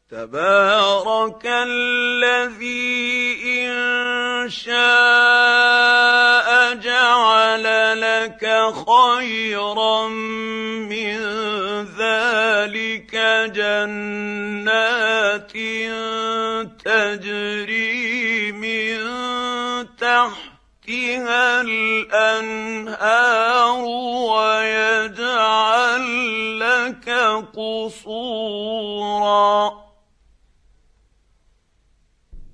تبارك الذي إن شاء جعل لك خيرا من ذلك جنات تجري من تحتها الأنهار ويجعل لك قصورا